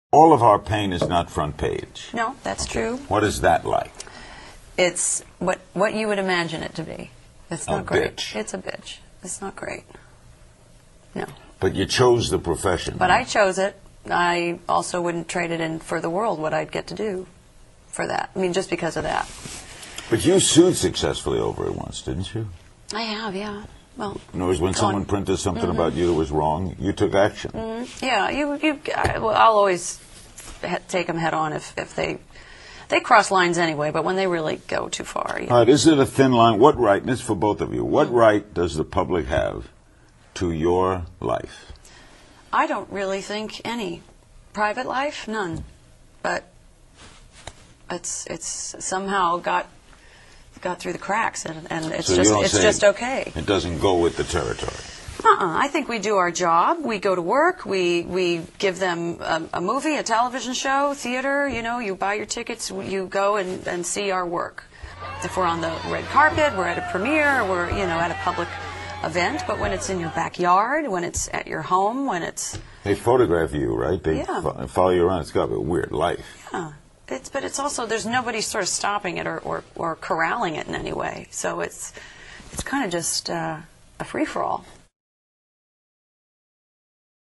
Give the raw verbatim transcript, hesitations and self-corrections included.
All of our pain is not front page. No, that's Okay. true. What is that like? It's what what you would imagine it to be. It's not A great. bitch. It's a bitch. It's not great. No. But you chose the profession. But huh? I chose it. I also wouldn't trade it in for the world, what I'd get to do for that. I mean, just because of that. But you sued successfully over it once, didn't you? I have, yeah. Well, In other words, when Go someone on. printed something Mhm. about you that was wrong, you took action. mm, yeah, you, you, I, well, I'll always he- take them head on if, if they, they cross lines anyway, but when they really go too far. You All right, is it a thin line? What right, and this is for both of you, what Mm. right does the public have to your life? I don't really think any. Private life, none. But it's it's somehow got got through the cracks, and, and it's So you just don't it's say just okay. It doesn't go with the territory. Uh-uh. I think we do our job. We go to work. We we give them a, a movie, a television show, theater. You know, you buy your tickets. You go and, and see our work. If we're on the red carpet, we're at a premiere, we're you know at a public event. But when it's in your backyard, when it's at your home, when it's They photograph you, right? They Yeah. fo- follow you around. It's got to be a weird life. yeah, it's but it's also there's nobody sort of stopping it or, or, or corralling it in any way. So it's it's kind of just uh, a free for all.